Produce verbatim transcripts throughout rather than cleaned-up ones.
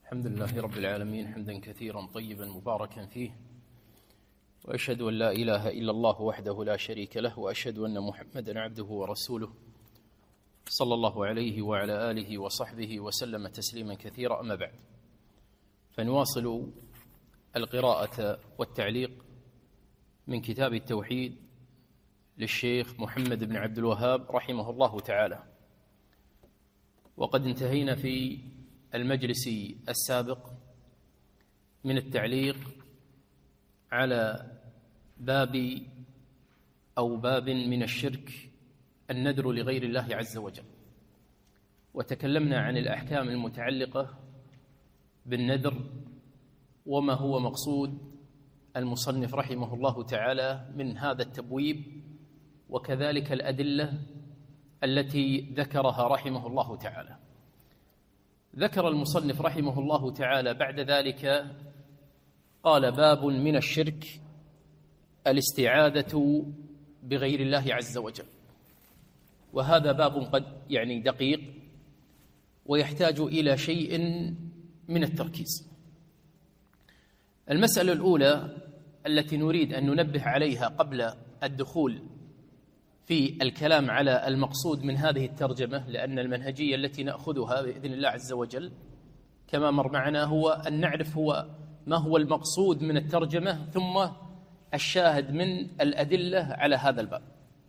الحمد لله رب العالمين حمدا كثيرا طيبا مباركا فيه، وأشهد أن لا إله إلا الله وحده لا شريك له، وأشهد أن محمدا عبده ورسوله صلى الله عليه وعلى آله وصحبه وسلم تسليما كثيرا. أما بعد، فنواصل القراءة والتعليق من كتاب التوحيد للشيخ محمد بن عبد الوهاب رحمه الله تعالى، وقد انتهينا في المجلس السابق من التعليق على باب أو باب من الشرك النذر لغير الله عز وجل، وتكلمنا عن الأحكام المتعلقة بالنذر وما هو مقصود المصنف رحمه الله تعالى من هذا التبويب، وكذلك الأدلة التي ذكرها رحمه الله تعالى. ذكر المصنف رحمه الله تعالى بعد ذلك قال: باب من الشرك الاستعاذة بغير الله عز وجل. وهذا باب قد يعني دقيق ويحتاج إلى شيء من التركيز. المسألة الأولى التي نريد أن ننبه عليها قبل الدخول في الكلام على المقصود من هذه الترجمة، لأن المنهجية التي نأخذها بإذن الله عز وجل كما مر معنا هو أن نعرف هو ما هو المقصود من الترجمة ثم الشاهد من الأدلة على هذا الباب.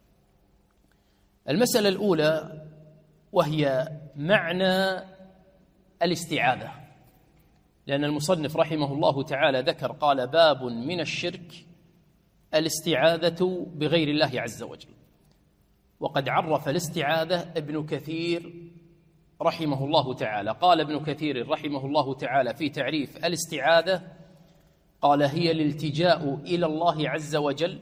المسألة الأولى وهي معنى الاستعاذة، لأن المصنف رحمه الله تعالى ذكر قال: باب من الشرك الاستعاذة بغير الله عز وجل. وقد عرف الاستعاذة ابن كثير رحمه الله تعالى. قال ابن كثير رحمه الله تعالى في تعريف الاستعاذة، قال: هي الالتجاء إلى الله عز وجل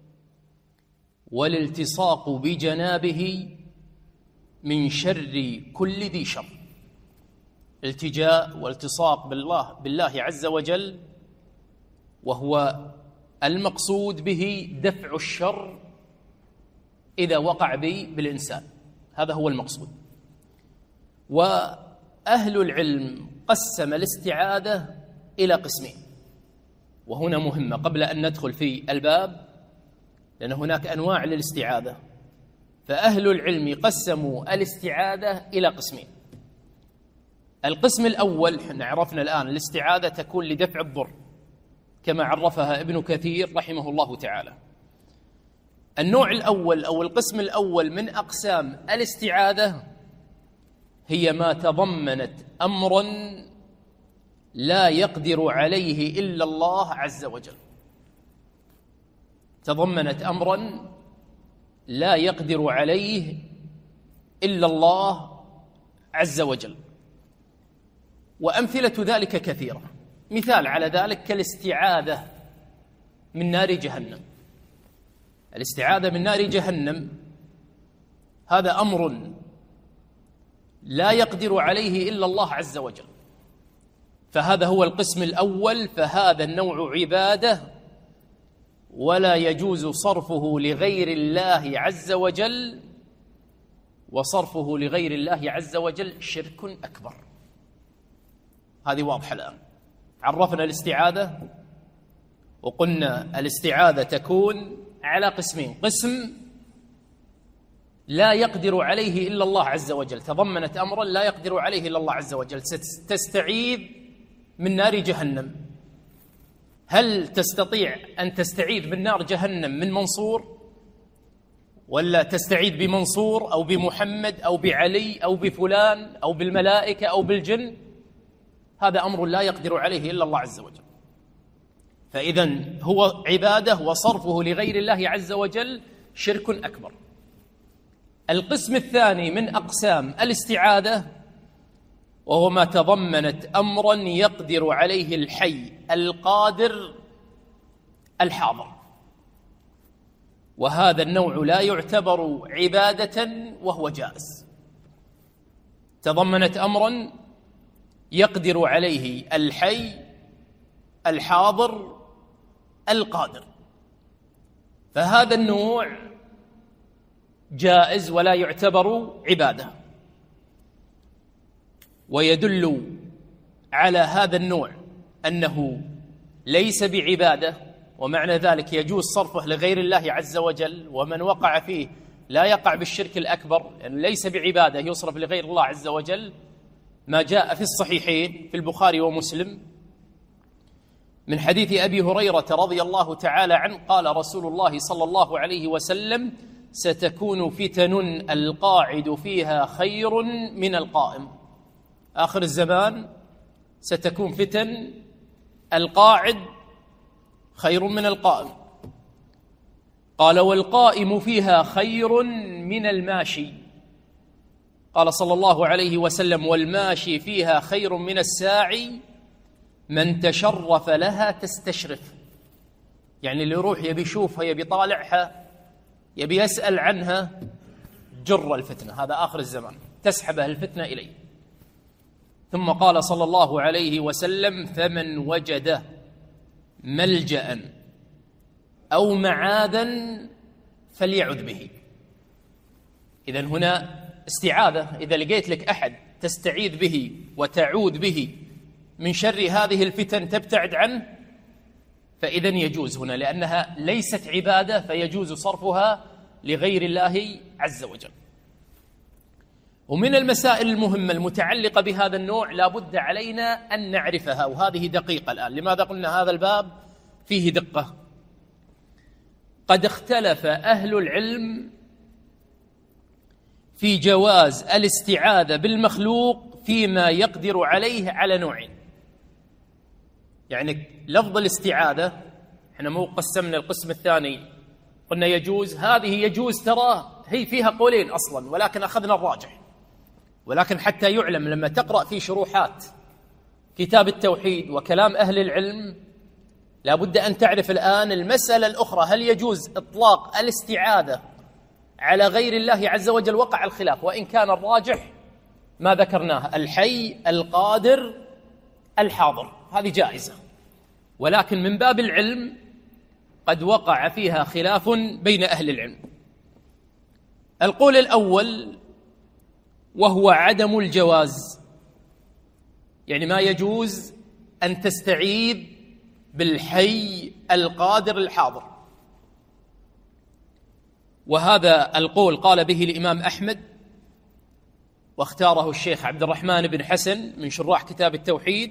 والالتصاق بجنابه من شر كل ذي شر. التجاء والتصاق بالله بالله عز وجل، وهو المقصود به دفع الشر إذا وقع به بالإنسان، هذا هو المقصود. وأهل العلم قسم الاستعاذة إلى قسمين، وهنا مهمة قبل أن ندخل في الباب، لأن هناك أنواع للاستعاذة. فأهل العلم قسموا الاستعاذة إلى قسمين. القسم الأول، احنا عرفنا الآن الاستعاذة تكون لدفع الضر كما عرفها ابن كثير رحمه الله تعالى. النوع الأول أو القسم الأول من أقسام الاستعاذة هي ما تضمنت أمرا لا يقدر عليه إلا الله عز وجل. تضمنت أمرا لا يقدر عليه إلا الله عز وجل. وأمثلة ذلك كثيرة. مثال على ذلك كالاستعاذة من نار جهنم. الاستعاذة من نار جهنم هذا أمر لا يقدر عليه إلا الله عز وجل، فهذا هو القسم الأول. فهذا النوع عبادة ولا يجوز صرفه لغير الله عز وجل، وصرفه لغير الله عز وجل شرك أكبر. هذه واضحة الآن. عرفنا الاستعاذة وقلنا الاستعاذة تكون على قسمين: قسم لا يقدر عليه إلا الله عز وجل، تضمنت أمرا لا يقدر عليه إلا الله عز وجل. تستعيذ من نار جهنم. هل تستطيع أن تستعيذ من نار جهنم من منصور، ولا تستعيذ بمنصور أو بمحمد أو بعلي أو بفلان أو بالملائكة أو بالجن؟ هذا أمر لا يقدر عليه إلا الله عز وجل. فإذن هو عبادة وصرفه لغير الله عز وجل شرك أكبر. القسم الثاني من أقسام الاستعاذة وهو ما تضمنت أمرا يقدر عليه الحي القادر الحاضر، وهذا النوع لا يعتبر عبادة وهو جائز. تضمنت أمرا يقدر عليه الحي الحاضر القادر، فهذا النوع جائز ولا يعتبر عبادة. ويدل على هذا النوع أنه ليس بعبادة، ومعنى ذلك يجوز صرفه لغير الله عز وجل، ومن وقع فيه لا يقع بالشرك الأكبر لأنه يعني ليس بعبادة يصرف لغير الله عز وجل، ما جاء في الصحيحين في البخاري ومسلم من حديث أبي هريرة رضي الله تعالى عنه قال رسول الله صلى الله عليه وسلم: ستكون فتن القاعد فيها خير من القائم. آخر الزمان ستكون فتن القاعد خير من القائم. قال: والقائم فيها خير من الماشي. قال صلى الله عليه وسلم: والماشي فيها خير من الساعي من تشرف لها تستشرف. يعني اللي يروح يبي يشوفها يبي يطالعها يبي يسأل عنها جر الفتنة، هذا آخر الزمان تسحبه الفتنة إليه. ثم قال صلى الله عليه وسلم: فمن وجد ملجأ أو معاذا فليعذ به. إذن هنا استعاذة، إذا لقيت لك أحد تستعيذ به وتعوذ به من شر هذه الفتن تبتعد عنه فإذن يجوز هنا، لأنها ليست عبادة فيجوز صرفها لغير الله عز وجل. ومن المسائل المهمة المتعلقة بهذا النوع لا بد علينا أن نعرفها، وهذه دقيقة الآن. لماذا قلنا هذا الباب فيه دقة؟ قد اختلف أهل العلم في جواز الاستعاذة بالمخلوق فيما يقدر عليه على نوعين. يعني لفظ الاستعاذة احنا مو قسمنا القسم الثاني قلنا يجوز، هذه يجوز ترى هي فيها قولين أصلا، ولكن أخذنا الراجح. ولكن حتى يعلم لما تقرأ في شروحات كتاب التوحيد وكلام أهل العلم لا بد أن تعرف الآن المسألة الأخرى: هل يجوز إطلاق الاستعاذة على غير الله عز وجل؟ وقع الخلاف، وإن كان الراجح ما ذكرناه: الحي القادر الحاضر، هذه جائزة. ولكن من باب العلم قد وقع فيها خلاف بين أهل العلم. القول الأول وهو عدم الجواز، يعني ما يجوز أن تستعيذ بالحي القادر الحاضر. وهذا القول قال به الإمام أحمد، واختاره الشيخ عبد الرحمن بن حسن من شراح كتاب التوحيد،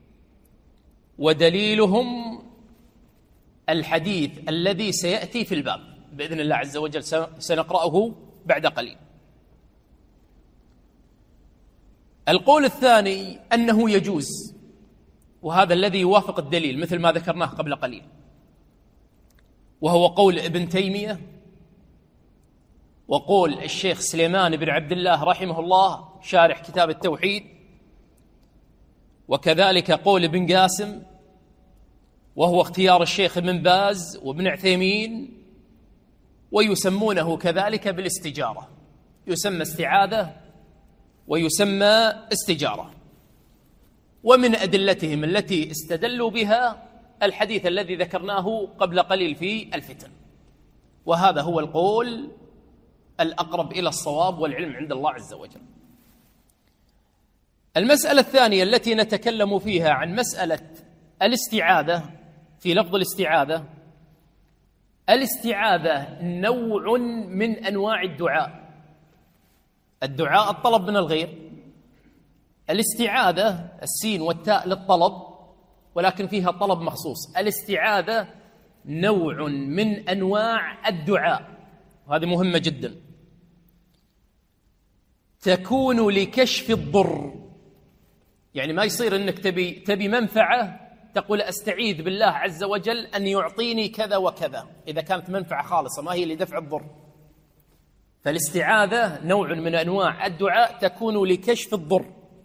ودليلهم الحديث الذي سيأتي في الباب بإذن الله عز وجل سنقرأه بعد قليل. القول الثاني أنه يجوز، وهذا الذي يوافق الدليل مثل ما ذكرناه قبل قليل، وهو قول ابن تيمية وقول الشيخ سليمان بن عبد الله رحمه الله شارح كتاب التوحيد، وكذلك قول ابن قاسم، وهو اختيار الشيخ ابن باز وابن عثيمين، ويسمونه كذلك بالاستجارة، يسمى استعاذة ويسمى استجارة. ومن أدلتهم التي استدلوا بها الحديث الذي ذكرناه قبل قليل في الفتن، وهذا هو القول الأقرب إلى الصواب والعلم عند الله عز وجل. المسألة الثانية التي نتكلم فيها عن مسألة الاستعاذة في لفظ الاستعاذة، الاستعاذة نوع من أنواع الدعاء. الدعاء الطلب من الغير، الاستعاذة السين والتاء للطلب ولكن فيها طلب مخصوص. الاستعاذة نوع من أنواع الدعاء، وهذه مهمة جدا. تكون لكشف الضر، يعني ما يصير أنك تبي, تبي منفعة تقول أستعيذ بالله عز وجل أن يعطيني كذا وكذا، إذا كانت منفعة خالصة ما هي لدفع الضر. فالاستعاذة نوع من أنواع الدعاء تكون لكشف الضر،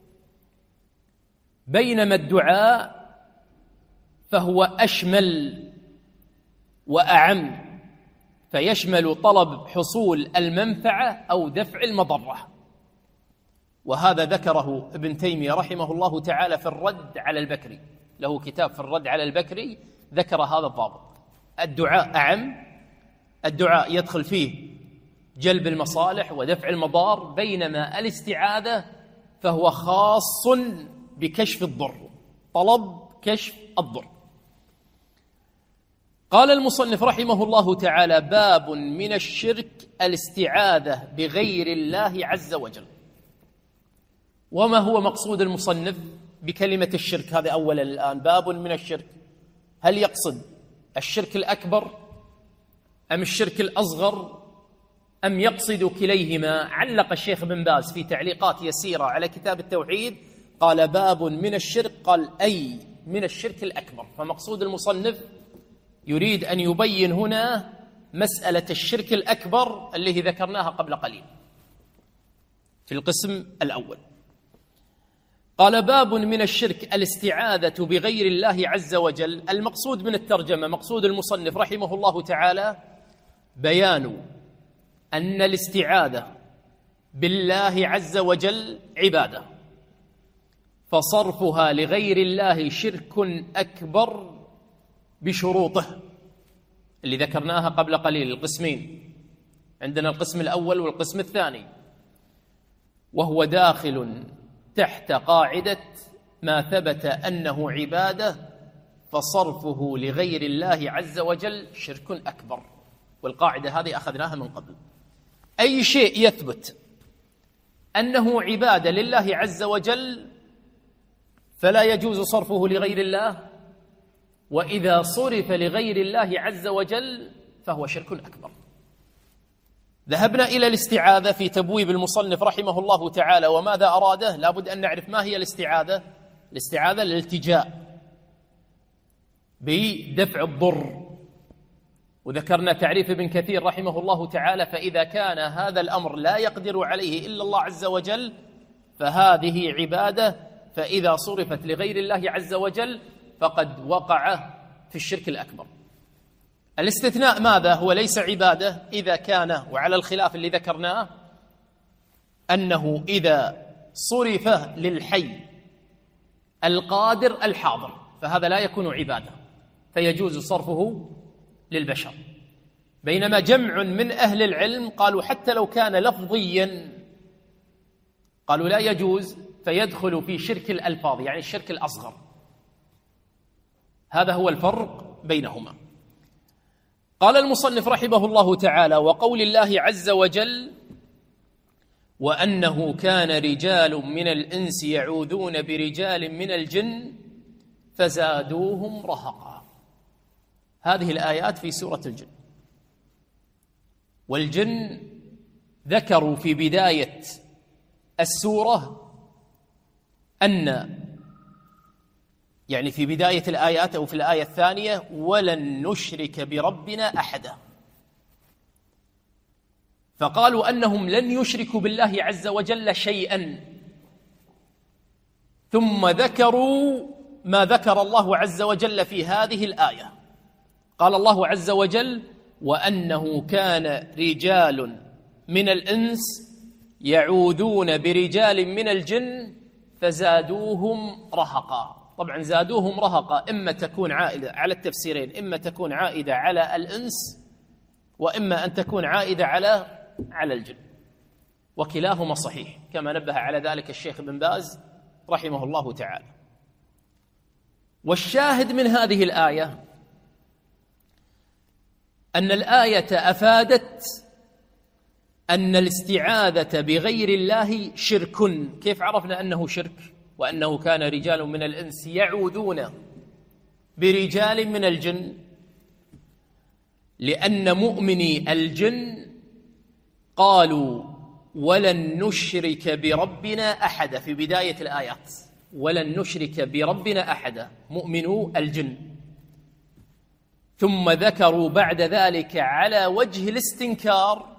بينما الدعاء فهو أشمل وأعم، فيشمل طلب حصول المنفعة أو دفع المضرة. وهذا ذكره ابن تيمية رحمه الله تعالى في الرد على البكري، له كتاب في الرد على البكري ذكر هذا الضابط. الدعاء أعم، الدعاء يدخل فيه جلب المصالح ودفع المضار، بينما الاستعاذة فهو خاص بكشف الضر، طلب كشف الضر. قال المصنف رحمه الله تعالى: باب من الشرك الاستعاذة بغير الله عز وجل. وما هو مقصود المصنف بكلمة الشرك؟ هذا أولا الآن باب من الشرك، هل يقصد الشرك الأكبر أم الشرك الأصغر أم يقصد كليهما؟ علق الشيخ بن باز في تعليقات يسيرة على كتاب التوحيد قال: باب من الشرك، قال أي من الشرك الأكبر. فمقصود المصنف يريد أن يبين هنا مسألة الشرك الأكبر التي ذكرناها قبل قليل في القسم الأول. قال: باب من الشرك الاستعاذة بغير الله عز وجل. المقصود من الترجمة، مقصود المصنف رحمه الله تعالى بيان أن الاستعاذة بالله عز وجل عبادة، فصرفها لغير الله شرك أكبر بشروطه اللي ذكرناها قبل قليل، القسمين. عندنا القسم الأول والقسم الثاني، وهو داخل تحت قاعدة ما ثبت أنه عبادة فصرفه لغير الله عز وجل شرك أكبر. والقاعدة هذه أخذناها من قبل. أي شيء يثبت أنه عبادة لله عز وجل فلا يجوز صرفه لغير الله، وإذا صرف لغير الله عز وجل فهو شرك أكبر. ذهبنا إلى الاستعاذة في تبويب المصنف رحمه الله تعالى، وماذا أراده؟ لابد أن نعرف ما هي الاستعاذة. الاستعاذة الالتجاء بدفع الضر، وذكرنا تعريف ابن كثير رحمه الله تعالى: فإذا كان هذا الأمر لا يقدر عليه إلا الله عز وجل فهذه عبادة، فإذا صرفت لغير الله عز وجل فقد وقع في الشرك الأكبر. الاستثناء ماذا؟ هو ليس عبادة إذا كان، وعلى الخلاف اللي ذكرناه، أنه إذا صرف للحي القادر الحاضر فهذا لا يكون عبادة، فيجوز صرفه للبشر. بينما جمع من أهل العلم قالوا حتى لو كان لفظيا قالوا لا يجوز، فيدخل في شرك الألفاظ، يعني الشرك الأصغر. هذا هو الفرق بينهما. قال المصنف رحمه الله تعالى: وقول الله عز وجل: وأنه كان رجال من الإنس يعوذون برجال من الجن فزادوهم رهقا. هذه الآيات في سورة الجن. والجن ذكروا في بداية السورة أن، يعني في بداية الآيات أو في الآية الثانية: ولن نشرك بربنا أحدا. فقالوا أنهم لن يشركوا بالله عز وجل شيئا، ثم ذكروا ما ذكر الله عز وجل في هذه الآية. قال الله عز وجل: وأنه كان رجال من الإنس يعوذون برجال من الجن فزادوهم رهقا. طبعا زادوهم رهقا إما تكون عائدة على التفسيرين، إما تكون عائدة على الإنس، وإما أن تكون عائدة على على الجن، وكلاهما صحيح كما نبه على ذلك الشيخ بن باز رحمه الله تعالى. والشاهد من هذه الآية أن الآية أفادت أن الاستعاذة بغير الله شرك. كيف عرفنا أنه شرك؟ وأنه كان رجال من الإنس يعوذون برجال من الجن، لأن مؤمني الجن قالوا: ولن نشرك بربنا أحدا. في بداية الآيات: ولن نشرك بربنا أحدا، مؤمنو الجن. ثم ذكروا بعد ذلك على وجه الاستنكار: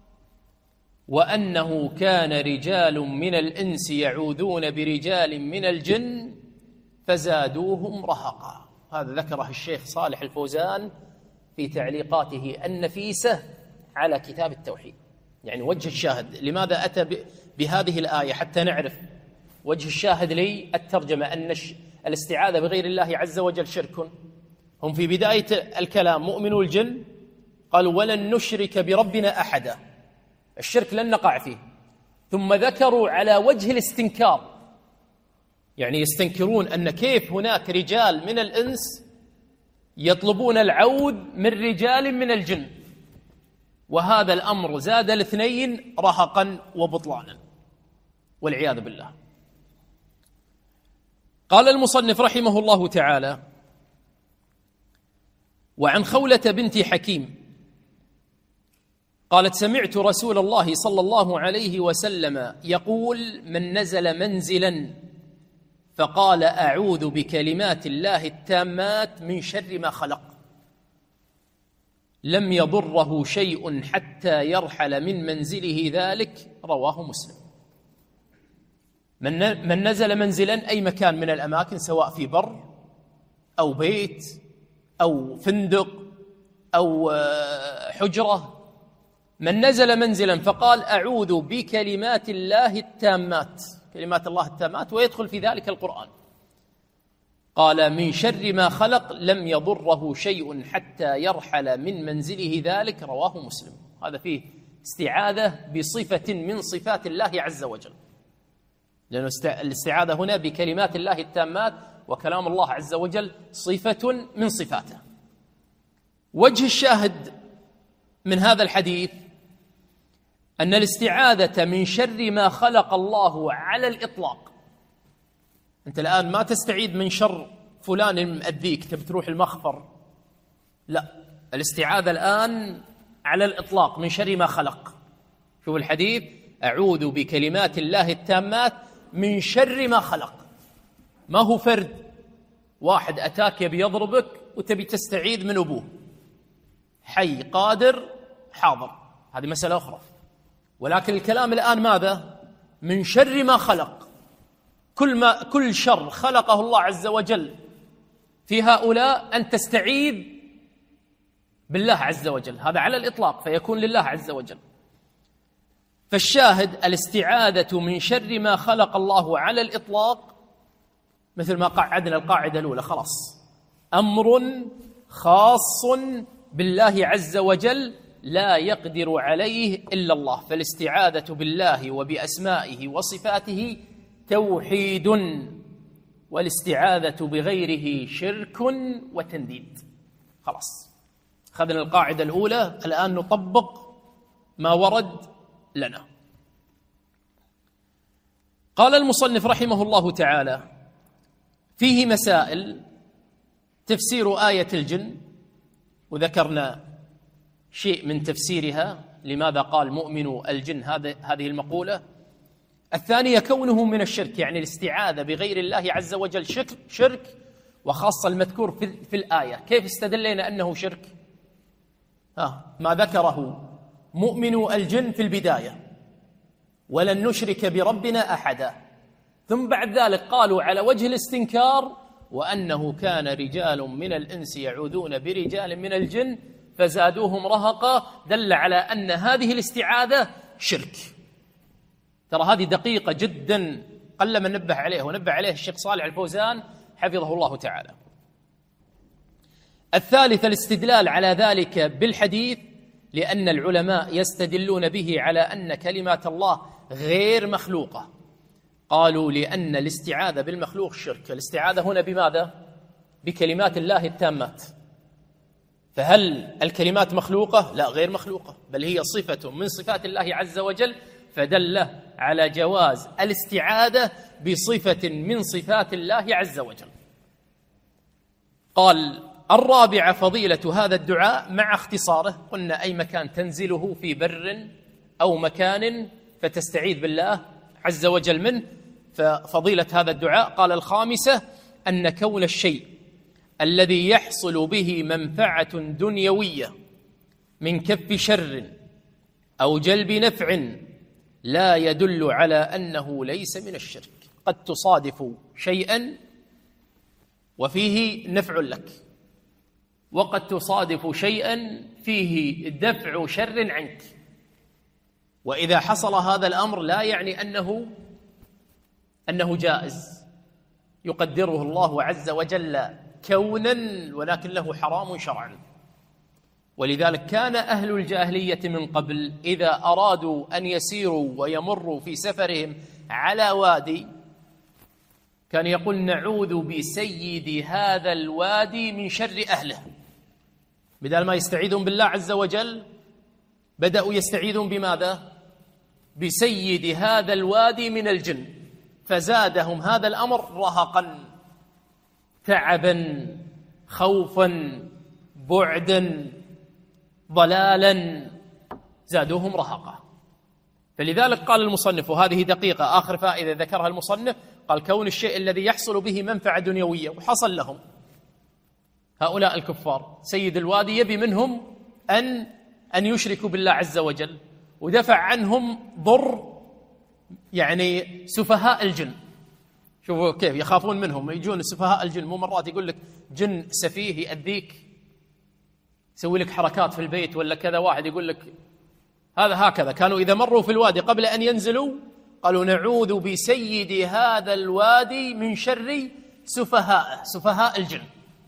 وأنه كان رجال من الإنس يعوذون برجال من الجن فزادوهم رهقا. هذا ذكره الشيخ صالح الفوزان في تعليقاته النفيسة على كتاب التوحيد. يعني وجه الشاهد لماذا أتى بهذه الآية حتى نعرف وجه الشاهد لي الترجمة أن الاستعاذة بغير الله عز وجل شرك. هم في بداية الكلام مؤمنو الجن قالوا: ولن نشرك بربنا أحدا، الشرك لن نقع فيه. ثم ذكروا على وجه الاستنكار يعني يستنكرون أن كيف هناك رجال من الإنس يطلبون العود من رجال من الجن، وهذا الأمر زاد الاثنين رهقا وبطلانا والعياذ بالله. قال المصنف رحمه الله تعالى: وعن خولة بنت حكيم قالت: سمعت رسول الله صلى الله عليه وسلم يقول: من نزل منزلا فقال أعوذ بكلمات الله التامات من شر ما خلق لم يضره شيء حتى يرحل من منزله ذلك، رواه مسلم. من من نزل منزلا أي مكان من الأماكن، سواء في بر أو بيت أو فندق أو حجرة، من نزل منزلا فقال أعوذ بكلمات الله التامات، كلمات الله التامات، ويدخل في ذلك القرآن، قال من شر ما خلق لم يضره شيء حتى يرحل من منزله ذلك، رواه مسلم. هذا فيه استعاذة بصفة من صفات الله عز وجل، لأن الاستعاذة هنا بكلمات الله التامات، وكلام الله عز وجل صفة من صفاته. وجه الشاهد من هذا الحديث أن الاستعاذة من شر ما خلق الله على الإطلاق. أنت الآن ما تستعيذ من شر فلان مأذيك تبي تروح المخفر، لا، الاستعاذة الآن على الإطلاق من شر ما خلق. شوف الحديث: أعوذ بكلمات الله التامات من شر ما خلق. ما هو فرد واحد أتاك يبي يضربك وتبي تستعيذ من أبوه، حي قادر حاضر، هذه مسألة أخرى. ولكن الكلام الآن ماذا؟ من شر ما خلق. كل ما كل شر خلقه الله عز وجل في هؤلاء أن تستعيذ بالله عز وجل، هذا على الإطلاق، فيكون لله عز وجل. فالشاهد الاستعاذة من شر ما خلق الله على الإطلاق، مثل ما قعدنا القاعدة الأولى، خلاص أمر خاص بالله عز وجل لا يقدر عليه إلا الله. فالاستعاذة بالله وبأسمائه وصفاته توحيد، والاستعاذة بغيره شرك وتنديد. خلاص أخذنا القاعدة الأولى، الآن نطبق ما ورد لنا. قال المصنف رحمه الله تعالى: فيه مسائل، تفسير آية الجن، وذكرنا شيء من تفسيرها، لماذا قال مؤمن الجن هذه المقولة. الثانية كونه من الشرك، يعني الاستعاذة بغير الله عز وجل شرك, شرك وخاصة المذكور في, في الآية. كيف استدلينا أنه شرك؟ ها ما ذكره مؤمن الجن في البداية: ولن نشرك بربنا أحدا. ثم بعد ذلك قالوا على وجه الاستنكار: وأنه كان رجال من الإنس يعوذون برجال من الجن فزادوهم رهقا، دل على أن هذه الاستعاذة شرك. ترى هذه دقيقة جدا، قل من نبه عليه، ونبه عليه الشيخ صالح الفوزان حفظه الله تعالى. الثالث الاستدلال على ذلك بالحديث، لأن العلماء يستدلون به على أن كلمات الله غير مخلوقة. قالوا لأن الاستعاذة بالمخلوق شرك. الاستعاذة هنا بماذا؟ بكلمات الله التامات. فهل الكلمات مخلوقة؟ لا، غير مخلوقة، بل هي صفة من صفات الله عز وجل، فدل على جواز الاستعاذة بصفة من صفات الله عز وجل. قال: الرابعة فضيلة هذا الدعاء مع اختصاره، قلنا أي مكان تنزله في بر أو مكان فتستعيذ بالله عز وجل منه، ففضيلة هذا الدعاء. قال: الخامسة أن كون الشيء الذي يحصل به منفعة دنيوية من كف شر أو جلب نفع لا يدل على أنه ليس من الشرك. قد تصادف شيئا وفيه نفع لك، وقد تصادف شيئا فيه دفع شر عنك، وإذا حصل هذا الأمر لا يعني أنه أنه جائز، يقدره الله عز وجل كونا، ولكن له حرام شرعا. ولذلك كان أهل الجاهلية من قبل إذا أرادوا أن يسيروا ويمروا في سفرهم على وادي كان يقول نعوذ بسيد هذا الوادي من شر أهله. بدل ما يستعيذون بالله عز وجل بدأوا يستعيذون بماذا؟ بسيد هذا الوادي من الجن، فزادهم هذا الأمر رهقا، تعبا، خوفا، بعدا، ضلالا، زادوهم رهقا. فلذلك قال المصنف، وهذه دقيقة آخر فائدة ذكرها المصنف، قال كون الشيء الذي يحصل به منفعة دنيوية، وحصل لهم هؤلاء الكفار. سيد الوادي يبي منهم أن أن يشركوا بالله عز وجل، ودفع عنهم ضر يعني سفهاء الجن. شوفوا كيف يخافون منهم، يجون سفهاء الجن، مو مرات يقول لك جن سفيه يأذيك، يسوي لك حركات في البيت ولا كذا، واحد يقول لك هذا هكذا. كانوا إذا مروا في الوادي قبل أن ينزلوا قالوا نعوذ بسيد هذا الوادي من شر سفهاء سفهاء الجن.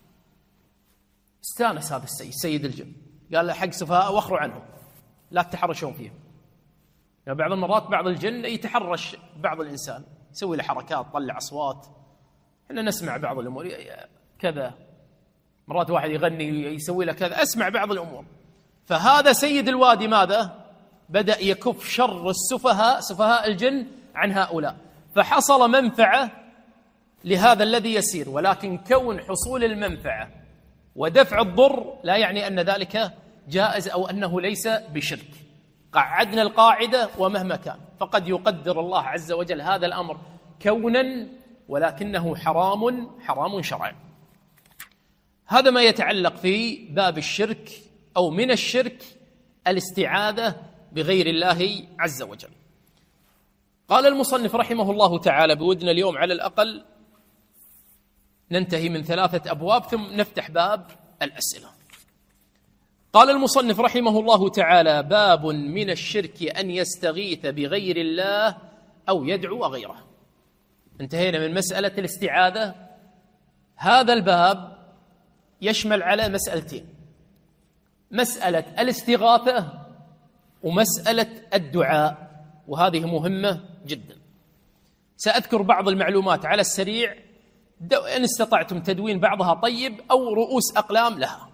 استانس هذا السيد سيد الجن، قال له حق سفهاء واخروا عنهم، لا تتحرشون فيهم. يعني بعض المرات بعض الجن يتحرش بعض الإنسان، يسوي له حركات، طلع أصوات، احنا نسمع بعض الأمور كذا، مرات واحد يغني يسوي له كذا، أسمع بعض الأمور. فهذا سيد الوادي ماذا؟ بدأ يكف شر السفهاء سفهاء الجن عن هؤلاء، فحصل منفعة لهذا الذي يسير. ولكن كون حصول المنفعة ودفع الضر لا يعني أن ذلك جائز أو أنه ليس بشرك. قعدنا القاعدة ومهما كان، فقد يقدر الله عز وجل هذا الأمر كونا، ولكنه حرام حرام شرعا. هذا ما يتعلق في باب الشرك، أو من الشرك الاستعاذة بغير الله عز وجل. قال المصنف رحمه الله تعالى، بودنا اليوم على الأقل ننتهي من ثلاثة أبواب ثم نفتح باب الأسئلة. قال المصنف رحمه الله تعالى: باب من الشرك أن يستغيث بغير الله أو يدعو غيره. انتهينا من مسألة الاستعاذة. هذا الباب يشمل على مسألتين: مسألة الاستغاثة ومسألة الدعاء، وهذه مهمة جدا. سأذكر بعض المعلومات على السريع، إن استطعتم تدوين بعضها طيب، أو رؤوس أقلام لها.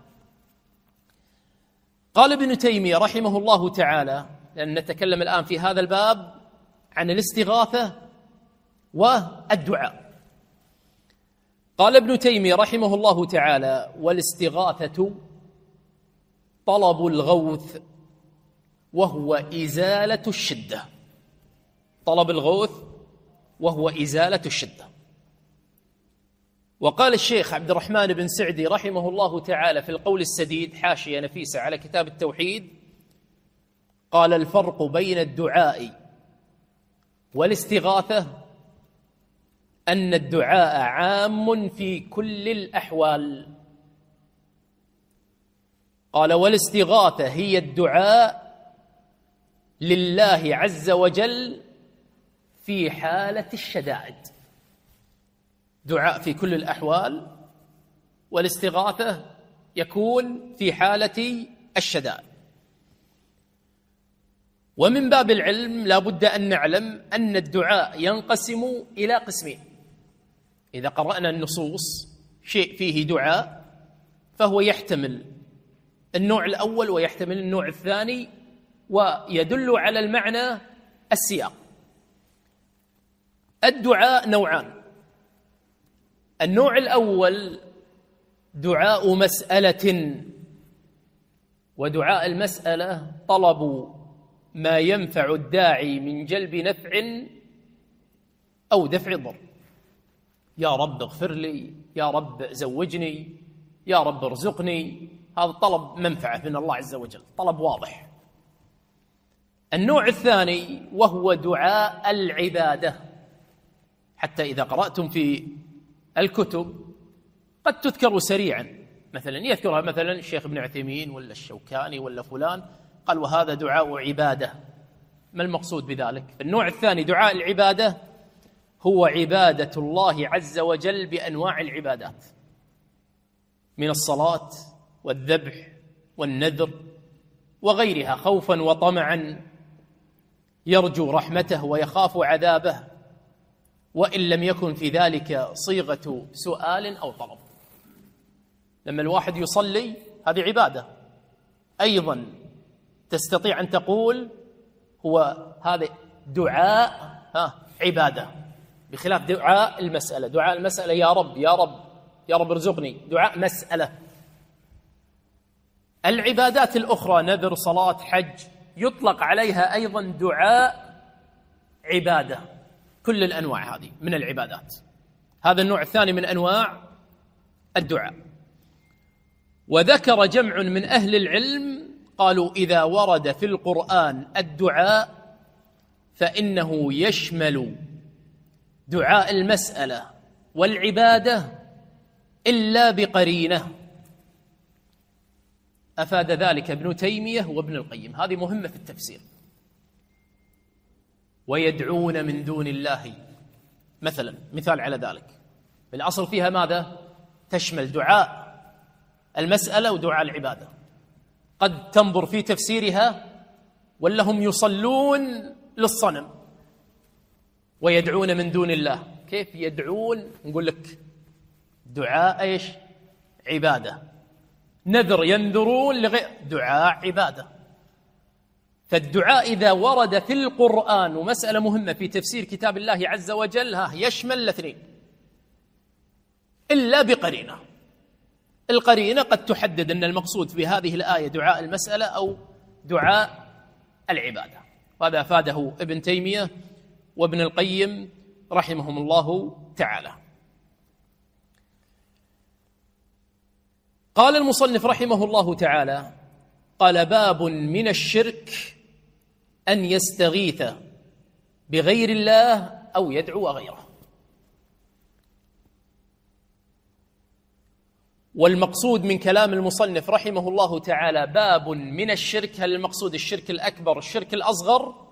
قال ابن تيمية رحمه الله تعالى، لأن نتكلم الآن في هذا الباب عن الاستغاثة والدعاء. قال ابن تيمية رحمه الله تعالى: والاستغاثة طلب الغوث وهو إزالة الشدة. طلب الغوث وهو إزالة الشدة. وقال الشيخ عبد الرحمن بن سعدي رحمه الله تعالى في القول السديد، حاشية نفيسة على كتاب التوحيد، قال: الفرق بين الدعاء والاستغاثة أن الدعاء عام في كل الأحوال. قال: والاستغاثة هي الدعاء لله عز وجل في حالة الشدائد. دعاء في كل الأحوال، والاستغاثة يكون في حالة الشدائد. ومن باب العلم لا بد أن نعلم أن الدعاء ينقسم إلى قسمين. إذا قرأنا النصوص شيء فيه دعاء فهو يحتمل النوع الأول ويحتمل النوع الثاني، ويدل على المعنى السياق. الدعاء نوعان: النوع الأول دعاء مسألة، ودعاء المسألة طلب ما ينفع الداعي من جلب نفع أو دفع ضر. يا رب اغفر لي، يا رب زوجني، يا رب ارزقني. هذا طلب منفعة من الله عز وجل، طلب واضح. النوع الثاني وهو دعاء العبادة. حتى إذا قرأتم في الكتب قد تذكر سريعا، مثلا يذكرها مثلا الشيخ ابن عثيمين ولا الشوكاني ولا فلان، قال: وهذا دعاء عبادة. ما المقصود بذلك؟ النوع الثاني دعاء العبادة هو عبادة الله عز وجل بأنواع العبادات، من الصلاة والذبح والنذر وغيرها، خوفا وطمعا، يرجو رحمته ويخاف عذابه. وإن لم يكن في ذلك صيغة سؤال أو طلب. لما الواحد يصلي هذه عبادة أيضا تستطيع أن تقول هو هذا دعاء ها عبادة، بخلاف دعاء المسألة. دعاء المسألة يا رب يا رب يا رب ارزقني، دعاء مسألة. العبادات الأخرى نذر صلاة حج يطلق عليها أيضا دعاء عبادة. كل الأنواع هذه من العبادات. هذا النوع الثاني من أنواع الدعاء. وذكر جمع من أهل العلم قالوا إذا ورد في القرآن الدعاء فإنه يشمل دعاء المسألة والعبادة إلا بقرينة. أفاد ذلك ابن تيمية وابن القيم. هذه مهمة في التفسير. ويدعون من دون الله مثلا، مثال على ذلك. الأصل فيها ماذا؟ تشمل دعاء المسألة ودعاء العبادة. قد تنظر في تفسيرها ولا هم يصلون للصنم ويدعون من دون الله. كيف يدعون؟ نقول لك دعاء ايش؟ عبادة. نذر ينذرون لغير دعاء عبادة. فالدعاء إذا ورد في القرآن، ومسألة مهمة في تفسير كتاب الله عز وجل، ها يشمل الاثنين إلا بقرينة. القرينة قد تحدد أن المقصود في هذه الآية دعاء المسألة أو دعاء العبادة. وهذا أفاده ابن تيمية وابن القيم رحمهم الله تعالى. قال المصنف رحمه الله تعالى: قال باب من الشرك أن يستغيث بغير الله أو يدعو غيره. والمقصود من كلام المصنف رحمه الله تعالى باب من الشرك. هل المقصود الشرك الأكبر الشرك الأصغر؟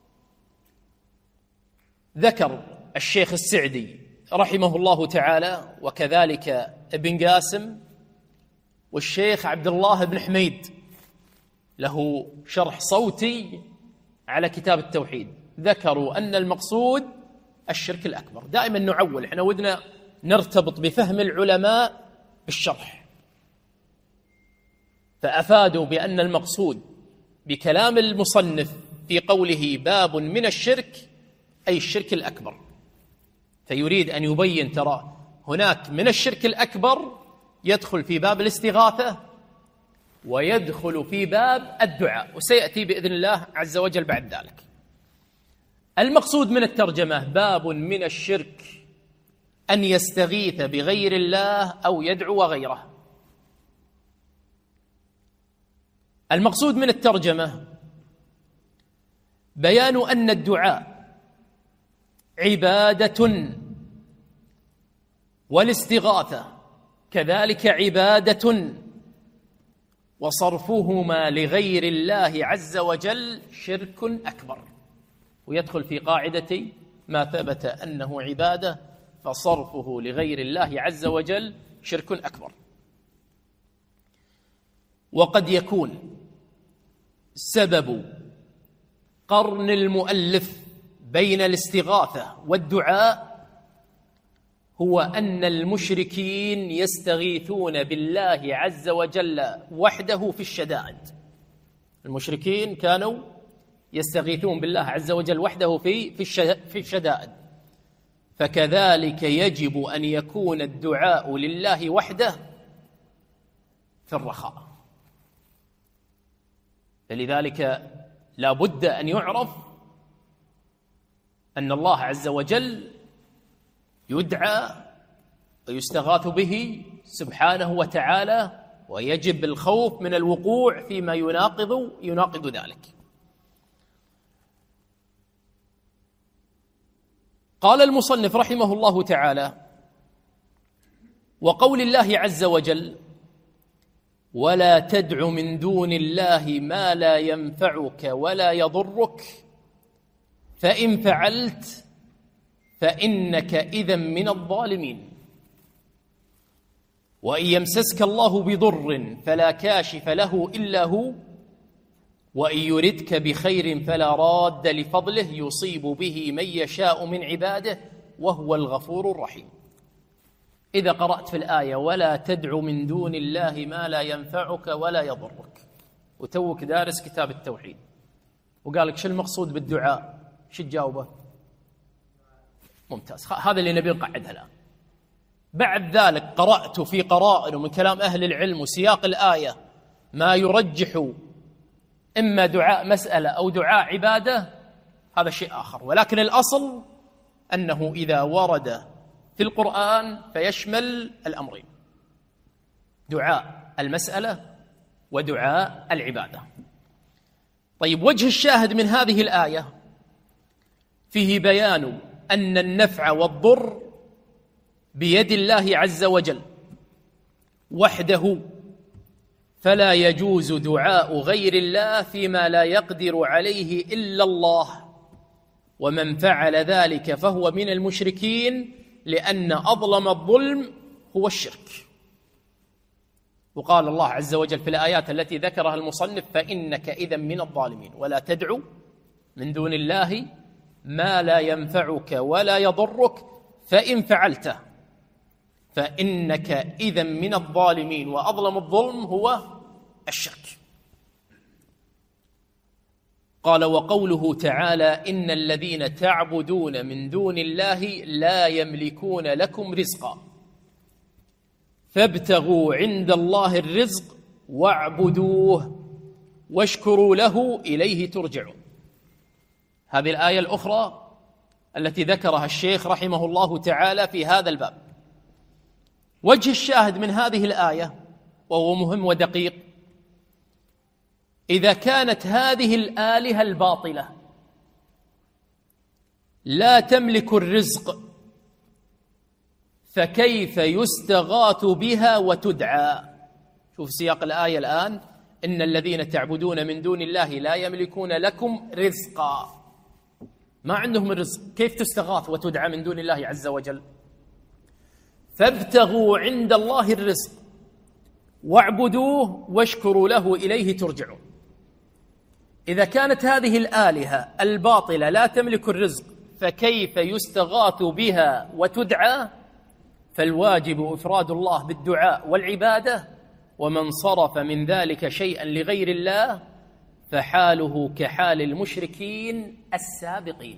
ذكر الشيخ السعدي رحمه الله تعالى وكذلك ابن قاسم والشيخ عبد الله بن حميد له شرح صوتي على كتاب التوحيد، ذكروا أن المقصود الشرك الأكبر. دائما نعول، احنا ودنا نرتبط بفهم العلماء بالشرح، فأفادوا بأن المقصود بكلام المصنف في قوله باب من الشرك أي الشرك الأكبر. فيريد أن يبين ترى هناك من الشرك الأكبر يدخل في باب الاستغاثة ويدخل في باب الدعاء، وسيأتي بإذن الله عز وجل بعد ذلك. المقصود من الترجمة باب من الشرك أن يستغيث بغير الله أو يدعو غيره. المقصود من الترجمة بيان أن الدعاء عبادة والاستغاثة كذلك عبادة، وصرفهما لغير الله عز وجل شرك أكبر، ويدخل في قاعدة ما ثبت أنه عبادة فصرفه لغير الله عز وجل شرك أكبر. وقد يكون سبب قرن المؤلف بين الاستغاثة والدعاء هو أن المشركين يستغيثون بالله عز وجل وحده في الشدائد. المشركين كانوا يستغيثون بالله عز وجل وحده في في الشدائد، فكذلك يجب أن يكون الدعاء لله وحده في الرخاء. فلذلك لا بد أن يعرف أن الله عز وجل يدعى ويستغاث به سبحانه وتعالى، ويجب الخوف من الوقوع فيما يناقض يناقض ذلك. قال المصنف رحمه الله تعالى: وقول الله عز وجل: ولا تدع من دون الله ما لا ينفعك ولا يضرك فإن فعلت فإنك إذا من الظالمين. وإن يمسسك الله بضر فلا كاشف له إلا هو وإن يردك بخير فلا راد لفضله يصيب به من يشاء من عباده وهو الغفور الرحيم. إذا قرأت في الآية ولا تدع من دون الله ما لا ينفعك ولا يضرك، وتوك دارس كتاب التوحيد وقالك شو المقصود بالدعاء، شو تجاوبه؟ ممتاز، هذا اللي نبي نقعدها الآن. بعد ذلك قرأت في قرائن ومن كلام أهل العلم وسياق الآية ما يرجح إما دعاء مسألة أو دعاء عبادة، هذا شيء آخر، ولكن الأصل أنه إذا ورد في القرآن فيشمل الأمرين، دعاء المسألة ودعاء العبادة. طيب، وجه الشاهد من هذه الآية فيه بيان أن النفع والضر بيد الله عز وجل وحده، فلا يجوز دعاء غير الله فيما لا يقدر عليه إلا الله، ومن فعل ذلك فهو من المشركين، لأن أظلم الظلم هو الشرك. وقال الله عز وجل في الآيات التي ذكرها المصنف: فإنك إذا من الظالمين، ولا تدعو من دون الله ما لا ينفعك ولا يضرك، فإن فعلته فإنك إذا من الظالمين، وأظلم الظلم هو الشرك. قال: وقوله تعالى: إن الذين تعبدون من دون الله لا يملكون لكم رزقا فابتغوا عند الله الرزق واعبدوه واشكروا له إليه ترجعون. هذه الآية الأخرى التي ذكرها الشيخ رحمه الله تعالى في هذا الباب. وجه الشاهد من هذه الآية وهو مهم ودقيق: إذا كانت هذه الآلهة الباطلة لا تملك الرزق، فكيف يستغاث بها وتدعى؟ شوف سياق الآية الآن: إن الذين تعبدون من دون الله لا يملكون لكم رزقا، ما عندهم الرزق، كيف تستغاث وتدعى من دون الله عز وجل؟ فابتغوا عند الله الرزق واعبدوه واشكروا له إليه ترجعون. إذا كانت هذه الآلهة الباطلة لا تملك الرزق، فكيف يستغاث بها وتدعى؟ فالواجب إفراد الله بالدعاء والعبادة، ومن صرف من ذلك شيئا لغير الله فحاله كحال المشركين السابقين.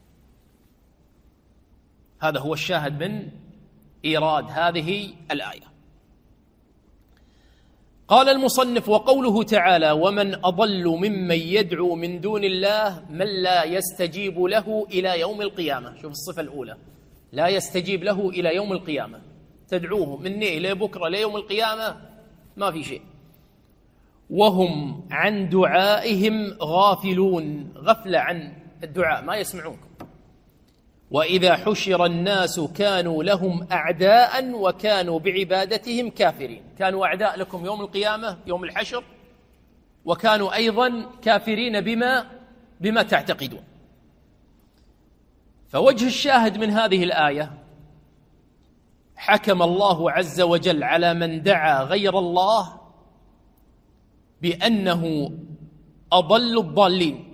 هذا هو الشاهد من إيراد هذه الآية. قال المصنف: وقوله تعالى: ومن أضل ممن يدعو من دون الله من لا يستجيب له إلى يوم القيامة. شوف الصفة الأولى: لا يستجيب له إلى يوم القيامة، تدعوه مني إلى بكرة ليوم القيامة ما في شيء. وهم عن دعائهم غافلون، غفلة عن الدعاء، ما يسمعونكم. وإذا حشر الناس كانوا لهم أعداء وكانوا بعبادتهم كافرين. كانوا أعداء لكم يوم القيامة يوم الحشر، وكانوا أيضا كافرين بما بما تعتقدون. فوجه الشاهد من هذه الآية: حكم الله عز وجل على من دعا غير الله بأنه أضل الضالين،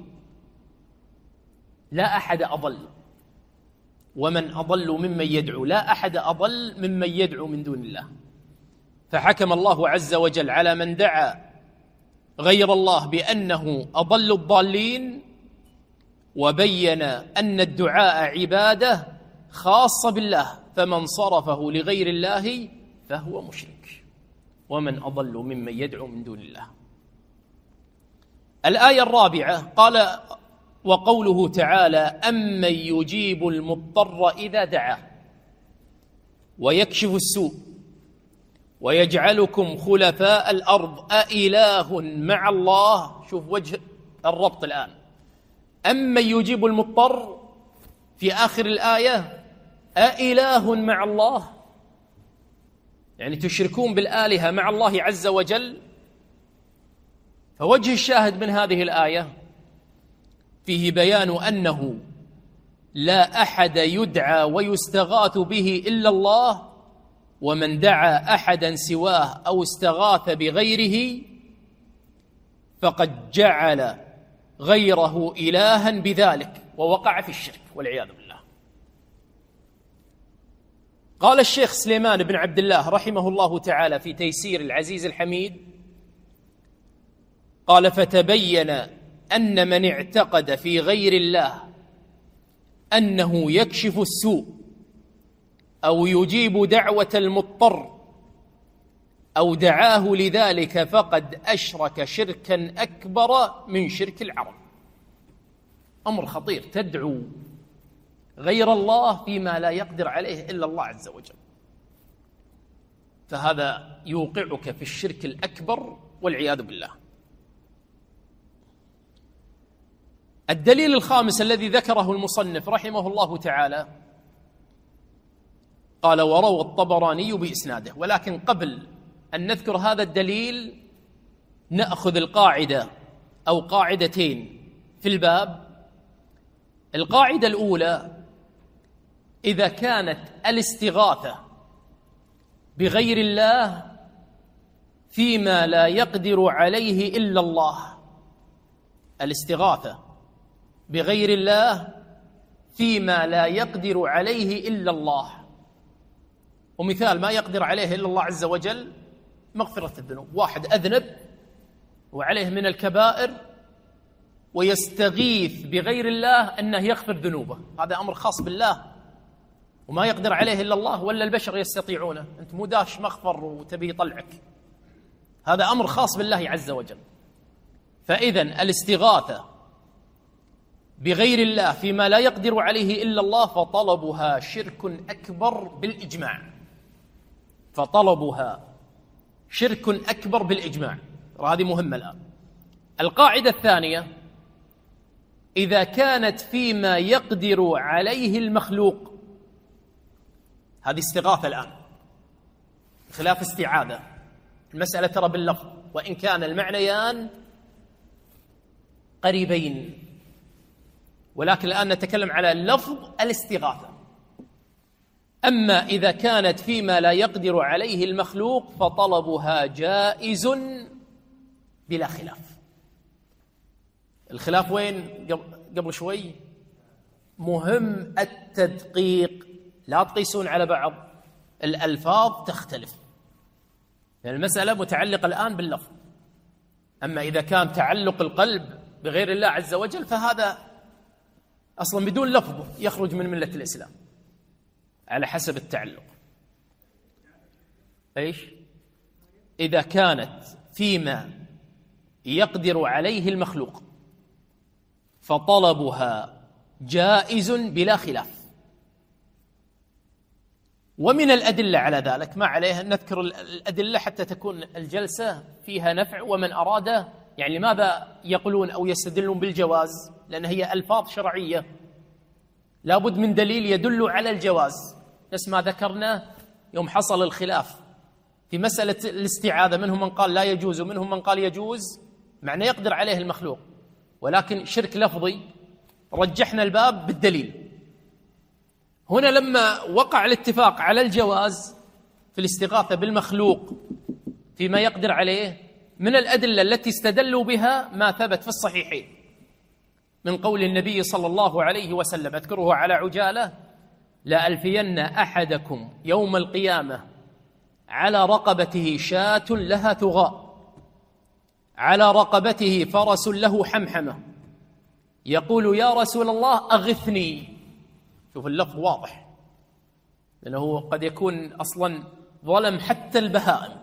لا أحد أضل. ومن أضل ممن يدعو، لا أحد أضل ممن يدعو من دون الله. فحكم الله عز وجل على من دعا غير الله بأنه أضل الضالين، وبين أن الدعاء عبادة خاصة بالله، فمن صرفه لغير الله فهو مشرك. ومن أضل ممن يدعو من دون الله. الآية الرابعة قال: وقوله تعالى: أمن يجيب المضطر إذا دعاه ويكشف السوء ويجعلكم خلفاء الأرض أإله مع الله. شوف وجه الربط الآن: أمن يجيب المضطر في آخر الآية أإله مع الله، يعني تشركون بالآلهة مع الله عز وجل. فوجه الشاهد من هذه الآية فيه بيان أنه لا أحد يدعى ويستغاث به إلا الله، ومن دعا أحدا سواه أو استغاث بغيره فقد جعل غيره إلها بذلك ووقع في الشرك والعياذ بالله. قال الشيخ سليمان بن عبد الله رحمه الله تعالى في تيسير العزيز الحميد، قال: فتبين أن من اعتقد في غير الله أنه يكشف السوء أو يجيب دعوة المضطر أو دعاه لذلك فقد أشرك شركا أكبر من شرك العرب. أمر خطير، تدعو غير الله فيما لا يقدر عليه إلا الله عز وجل، فهذا يوقعك في الشرك الأكبر والعياذ بالله. الدليل الخامس الذي ذكره المصنف رحمه الله تعالى، قال: وروى الطبراني بإسناده. ولكن قبل أن نذكر هذا الدليل نأخذ القاعدة أو قاعدتين في الباب. القاعدة الأولى: إذا كانت الاستغاثة بغير الله فيما لا يقدر عليه إلا الله، الاستغاثة بغير الله فيما لا يقدر عليه إلا الله. ومثال ما يقدر عليه إلا الله عز وجل مغفرة الذنوب. واحد أذنب وعليه من الكبائر ويستغيث بغير الله أنه يغفر ذنوبه، هذا أمر خاص بالله وما يقدر عليه إلا الله ولا البشر يستطيعونه. أنت مو داش مغفر وتبي يطلعك، هذا أمر خاص بالله عز وجل. فإذن الاستغاثة بغير الله فيما لا يقدر عليه إلا الله فطلبها شرك أكبر بالإجماع، فطلبها شرك أكبر بالإجماع. وهذه مهمة الآن. القاعدة الثانية: إذا كانت فيما يقدر عليه المخلوق، هذه استغاثة الآن خلاف استعاذة. المسألة ترى باللفظ وإن كان المعنيان قريبين، ولكن الآن نتكلم على لفظ الاستغاثة. أما إذا كانت فيما لا يقدر عليه المخلوق فطلبها جائز بلا خلاف. الخلاف وين؟ قبل شوي مهم التدقيق، لا تقيسون على بعض، الألفاظ تختلف، يعني المسألة متعلقة الآن باللفظ. أما إذا كان تعلق القلب بغير الله عز وجل فهذا أصلا بدون لفظه يخرج من ملة الإسلام على حسب التعلق. إيش؟ إذا كانت فيما يقدر عليه المخلوق فطلبها جائز بلا خلاف. ومن الأدلة على ذلك، ما عليه نذكر الأدلة حتى تكون الجلسة فيها نفع. ومن أراد يعني ماذا يقولون أو يستدلون بالجواز، لأن هي ألفاظ شرعية لابد من دليل يدل على الجواز، نفس ما ذكرنا يوم حصل الخلاف في مسألة الاستعاذة، منهم من قال لا يجوز ومنهم من قال يجوز، معنى يقدر عليه المخلوق، ولكن شرك لفظي رجحنا الباب بالدليل. هنا لما وقع الاتفاق على الجواز في الاستغاثة بالمخلوق فيما يقدر عليه، من الأدلة التي استدلوا بها ما ثبت في الصحيحين من قول النبي صلى الله عليه وسلم، أذكره على عجالة: لألفين أحدكم يوم القيامة على رقبته شاة لها ثغاء، على رقبته فرس له حمحمة، يقول يا رسول الله أغثني. شوف اللفظ واضح، لأنه قد يكون أصلا ظلم حتى البهائم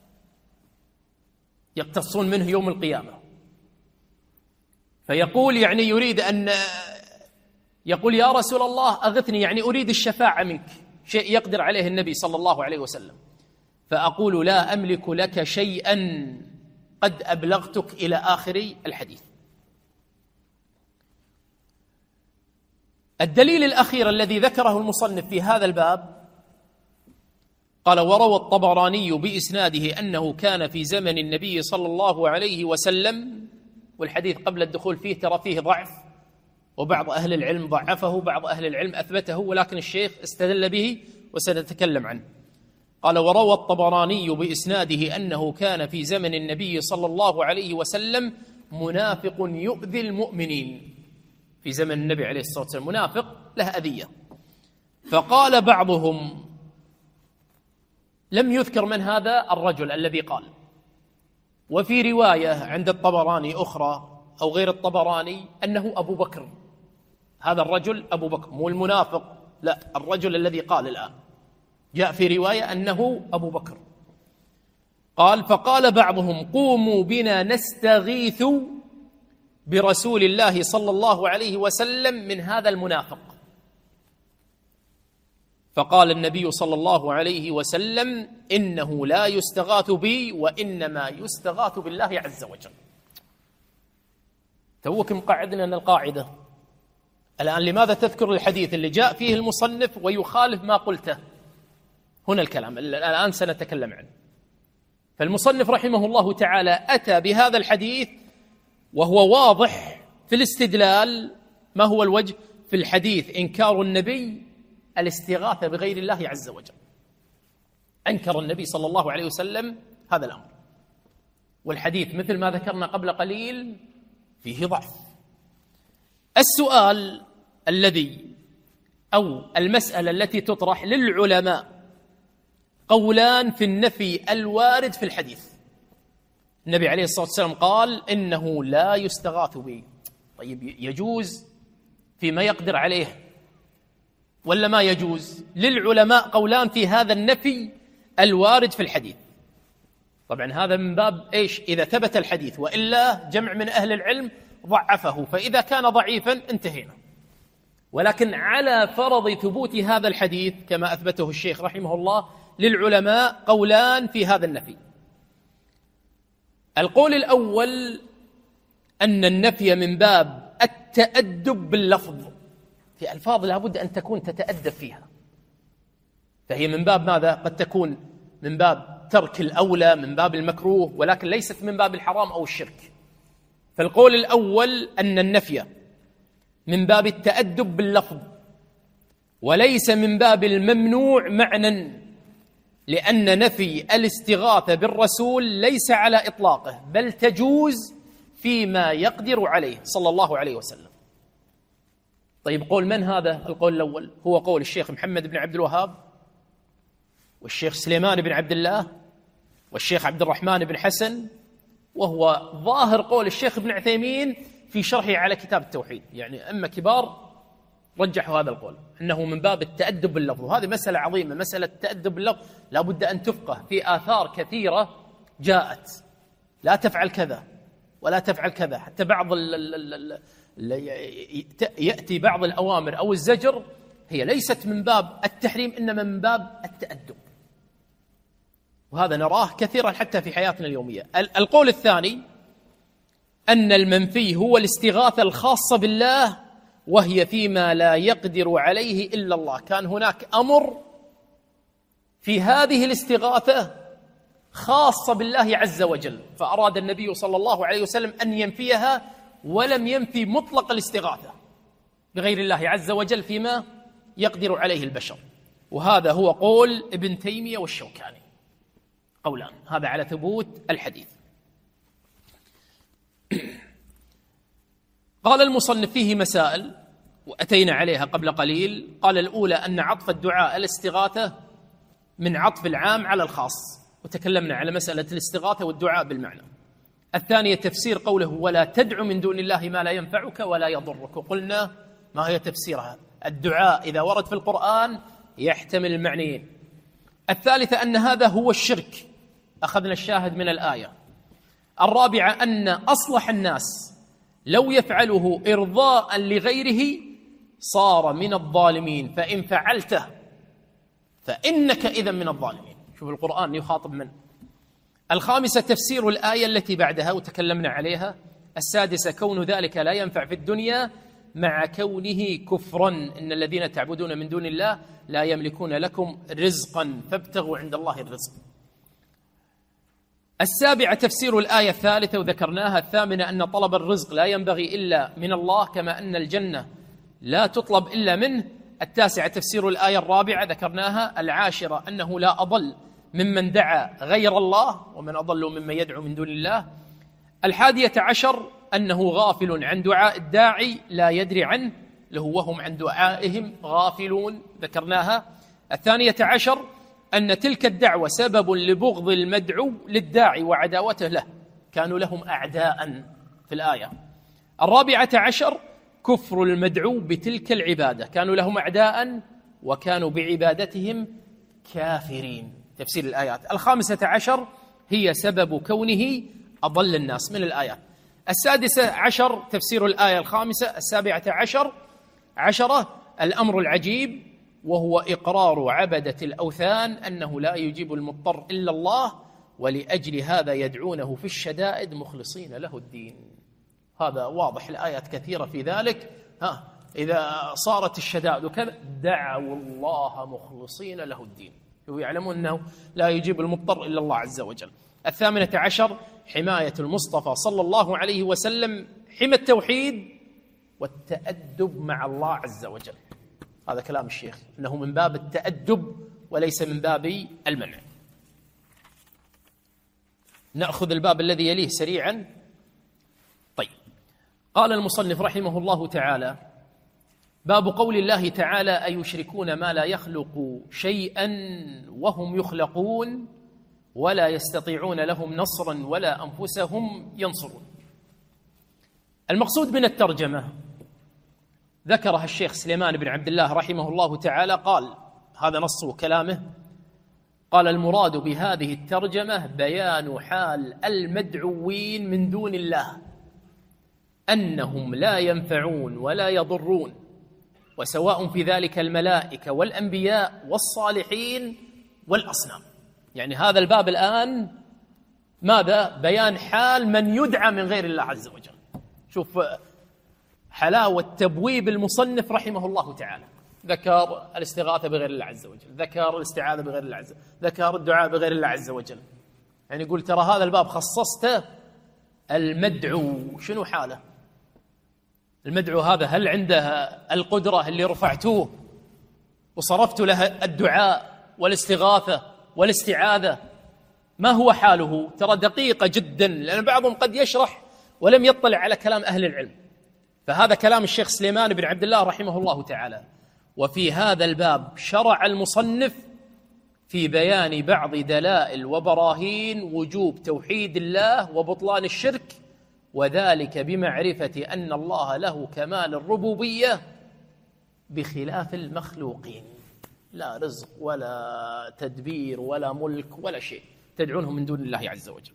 يقتصون منه يوم القيامة، فيقول يعني يريد أن يقول يا رسول الله أغثني، يعني أريد الشفاعة منك، شيء يقدر عليه النبي صلى الله عليه وسلم. فأقول لا أملك لك شيئا قد أبلغتك إلى آخر الحديث. الدليل الأخير الذي ذكره المصنف في هذا الباب قال: وروى الطبراني بإسناده أنه كان في زمن النبي صلى الله عليه وسلم، والحديث قبل الدخول فيه ترى فيه ضعف، وبعض أهل العلم ضعفه، بعض أهل العلم أثبته، ولكن الشيخ استدل به وسنتكلم عنه. قال: وروى الطبراني بإسناده أنه كان في زمن النبي صلى الله عليه وسلم منافق يؤذي المؤمنين. في زمن النبي عليه الصلاة والسلام منافق له أذية، فقال بعضهم لم يذكر من هذا الرجل الذي قال. وفي رواية عند الطبراني أخرى أو غير الطبراني أنه أبو بكر. هذا الرجل أبو بكر، مو المنافق، لا، الرجل الذي قال الآن جاء في رواية أنه أبو بكر. قال: فقال بعضهم: قوموا بنا نستغيث برسول الله صلى الله عليه وسلم من هذا المنافق. فقال النبي صلى الله عليه وسلم: إنه لا يستغاث بي وإنما يستغاث بالله عز وجل. توك مقعد لنا القاعدة الآن. لماذا تذكر الحديث اللي جاء فيه المصنف ويخالف ما قلته؟ هنا الكلام الآن سنتكلم عنه. فالمصنف رحمه الله تعالى أتى بهذا الحديث وهو واضح في الاستدلال. ما هو الوجه في الحديث؟ إنكار النبي الاستغاثة بغير الله عز وجل. أنكر النبي صلى الله عليه وسلم هذا الأمر، والحديث مثل ما ذكرنا قبل قليل فيه ضعف. السؤال الذي أو المسألة التي تطرح للعلماء قولان في النفي الوارد في الحديث. النبي عليه الصلاة والسلام قال: إنه لا يستغاث به. طيب، يجوز فيما يقدر عليه ولا ما يجوز؟ للعلماء قولان في هذا النفي الوارد في الحديث. طبعا هذا من باب إيش؟ إذا ثبت الحديث، وإلا جمع من أهل العلم ضعفه، فإذا كان ضعيفا انتهينا. ولكن على فرض ثبوت هذا الحديث كما أثبته الشيخ رحمه الله، للعلماء قولان في هذا النفي. القول الأول أن النفي من باب التأدب باللفظ، في ألفاظ لابد أن تكون تتأدب فيها، فهي من باب ماذا؟ قد تكون من باب ترك الأولى، من باب المكروه، ولكن ليست من باب الحرام أو الشرك. فالقول الأول أن النفي من باب التأدب باللفظ وليس من باب الممنوع معنى، لأن نفي الاستغاثة بالرسول ليس على إطلاقه، بل تجوز فيما يقدر عليه صلى الله عليه وسلم. طيب، قول من هذا؟ القول الأول هو قول الشيخ محمد بن عبد الوهاب والشيخ سليمان بن عبد الله والشيخ عبد الرحمن بن حسن، وهو ظاهر قول الشيخ ابن عثيمين في شرحه على كتاب التوحيد. يعني أما كبار رجحوا هذا القول أنه من باب التأدب باللفظ. وهذه مسألة عظيمة، مسألة التأدب باللفظ لا بد أن تفقه في آثار كثيرة جاءت: لا تفعل كذا ولا تفعل كذا. حتى بعض ال ال ال يأتي بعض الأوامر أو الزجر هي ليست من باب التحريم، إنما من باب التأدب، وهذا نراه كثيرا حتى في حياتنا اليومية. القول الثاني أن المنفي هو الاستغاثة الخاصة بالله، وهي فيما لا يقدر عليه إلا الله. كان هناك أمر في هذه الاستغاثة خاصة بالله عز وجل، فأراد النبي صلى الله عليه وسلم أن ينفيها، ولم ينفي مطلق الاستغاثة بغير الله عز وجل فيما يقدر عليه البشر. وهذا هو قول ابن تيمية والشوكاني، قولان، هذا على ثبوت الحديث. قال المصنف فيه مسائل وأتينا عليها قبل قليل. قال الأولى أن عطف الدعاء الاستغاثة من عطف العام على الخاص، وتكلمنا على مسألة الاستغاثة والدعاء بالمعنى. الثانية تفسير قوله: ولا تدع من دون الله ما لا ينفعك ولا يضرك، وقلنا ما هي تفسيرها. الدعاء إذا ورد في القرآن يحتمل المعنيين. الثالثة أن هذا هو الشرك، أخذنا الشاهد من الآية. الرابعة أن أصلح الناس لو يفعله إرضاء لغيره صار من الظالمين، فإن فعلته فإنك إذن من الظالمين. شوف القرآن يخاطب من. الخامسة تفسير الآية التي بعدها وتكلمنا عليها. السادسة كون ذلك لا ينفع في الدنيا مع كونه كفرا، إن الذين تعبدون من دون الله لا يملكون لكم رزقا فابتغوا عند الله الرزق. السابعة تفسير الآية الثالثة وذكرناها. الثامنة أن طلب الرزق لا ينبغي إلا من الله، كما أن الجنة لا تطلب إلا منه. التاسعة تفسير الآية الرابعة ذكرناها. العاشرة أنه لا أضل ممن دعا غير الله، ومن أضل ممن يدعو من دون الله. الحادية عشر أنه غافل عن دعاء الداعي لا يدري عنه، له وهم عن دعائهم غافلون، ذكرناها. الثانية عشر أن تلك الدعوة سبب لبغض المدعو للداعي وعداوته له، كانوا لهم أعداء في الآية. الرابعة عشر كفر المدعو بتلك العبادة، كانوا لهم أعداء وكانوا بعبادتهم كافرين. تفسير الآيات. الخامسة عشر هي سبب كونه أضل الناس من الآيات. السادسة عشر تفسير الآية الخامسة. السابعة عشر عشرة الأمر العجيب، وهو إقرار عبدة الأوثان أنه لا يجيب المضطر إلا الله، ولأجل هذا يدعونه في الشدائد مخلصين له الدين. هذا واضح، الآيات كثيرة في ذلك. ها إذا صارت الشدائد وكذا دعوا الله مخلصين له الدين، ويعلمون أنه لا يجيب المضطر إلا الله عز وجل. الثامنة عشر حماية المصطفى صلى الله عليه وسلم، حمى التوحيد والتأدب مع الله عز وجل. هذا كلام الشيخ، أنه من باب التأدب وليس من باب المنع. نأخذ الباب الذي يليه سريعا. طيب، قال المصنف رحمه الله تعالى: باب قول الله تعالى: أيشركون ما لا يخلق شيئا وهم يخلقون ولا يستطيعون لهم نصرا ولا أنفسهم ينصرون. المقصود من الترجمة ذكرها الشيخ سليمان بن عبد الله رحمه الله تعالى، قال هذا نص كلامه، قال: المراد بهذه الترجمة بيان حال المدعوين من دون الله، أنهم لا ينفعون ولا يضرون، وسواء في ذلك الملائكة والأنبياء والصالحين والأصنام. يعني هذا الباب الآن ماذا؟ بيان حال من يدعى من غير الله عز وجل. شوف حلاوة تبويب المصنف رحمه الله تعالى، ذكر الاستغاثة بغير الله عز وجل، ذكر الاستعاذة بغير الله عز وجل، ذكر الدعاء بغير الله عز وجل. يعني يقول ترى هذا الباب خصصته المدعو، شنو حاله؟ المدعو هذا هل عنده القدرة اللي رفعتوه وصرفت له الدعاء والاستغاثة والاستعاذة؟ ما هو حاله؟ ترى دقيقة جدا، لأن بعضهم قد يشرح ولم يطلع على كلام أهل العلم. فهذا كلام الشيخ سليمان بن عبد الله رحمه الله تعالى. وفي هذا الباب شرع المصنف في بيان بعض دلائل وبراهين وجوب توحيد الله وبطلان الشرك، وذلك بمعرفة أن الله له كمال الربوبية بخلاف المخلوقين، لا رزق ولا تدبير ولا ملك ولا شيء تدعونهم من دون الله عز وجل.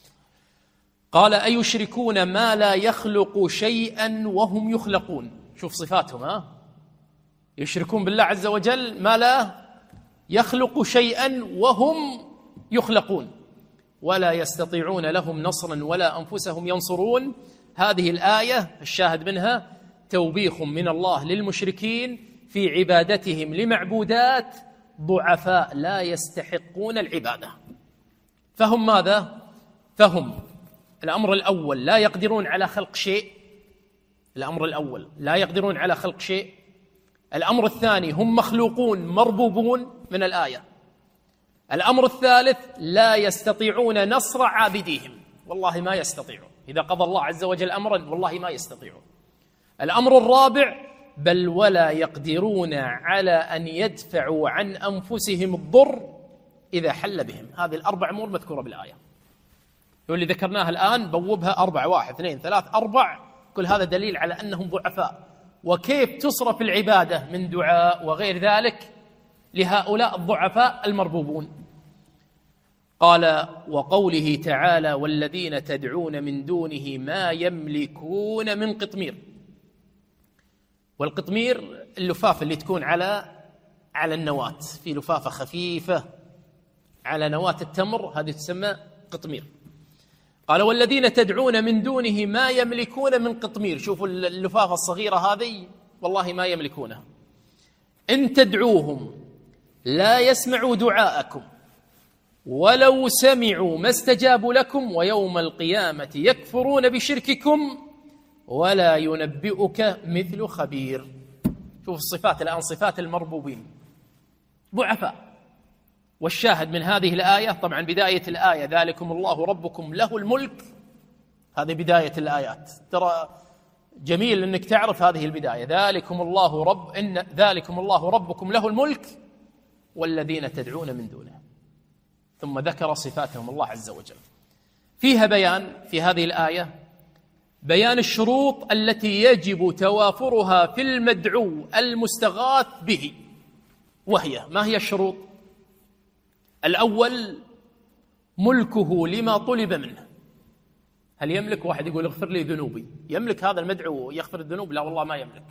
قال: أيشركون ما لا يخلق شيئا وهم يخلقون. شوف صفاتهم، ها يشركون بالله عز وجل ما لا يخلق شيئا وهم يخلقون، ولا يستطيعون لهم نصرا ولا أنفسهم ينصرون. هذه الآية الشاهد منها توبيخ من الله للمشركين في عبادتهم لمعبودات ضعفاء لا يستحقون العبادة. فهم ماذا؟ فهم الأمر الأول لا يقدرون على خلق شيء، الأمر الأول لا يقدرون على خلق شيء. الأمر الثاني هم مخلوقون مربوبون من الآية. الأمر الثالث لا يستطيعون نصر عابديهم، والله ما يستطيعون، إذا قضى الله عز وجل أمرا والله ما يستطيعون. الأمر الرابع بل ولا يقدرون على أن يدفعوا عن أنفسهم الضر إذا حل بهم. هذه الأربع أمور مذكورة بالآية، واللي ذكرناها الآن بوبها أربع، واحد اثنين ثلاث أربع، كل هذا دليل على أنهم ضعفاء، وكيف تصرف العبادة من دعاء وغير ذلك لهؤلاء الضعفاء المربوبون. قال: وقوله تعالى: والذين تدعون من دونه ما يملكون من قطمير. والقطمير اللفافة اللي تكون على على النواة، في لفافة خفيفة على نواة التمر، هذه تسمى قطمير. قال: والذين تدعون من دونه ما يملكون من قطمير. شوفوا اللفافة الصغيرة هذه، والله ما يملكونها. إن تدعوهم لا يسمعوا دعاءكم ولو سمعوا ما استجابوا لكم ويوم القيامة يكفرون بشرككم ولا ينبئك مثل خبير. شوف الصفات الآن، صفات المربوبين ضعفاء. والشاهد من هذه الآية طبعا بداية الآية: ذلكم الله ربكم له الملك. هذه بداية الآيات، ترى جميل أنك تعرف هذه البداية، ذلكم الله رب إن ذلكم الله ربكم له الملك والذين تدعون من دونه، ثم ذكر صفاتهم الله عز وجل. فيها بيان في هذه الآية بيان الشروط التي يجب توافرها في المدعو المستغاث به، وهي ما هي الشروط؟ الأول ملكه لما طلب منه. هل يملك؟ واحد يقول اغفر لي ذنوبي، يملك هذا المدعو يغفر الذنوب؟ لا والله ما يملك.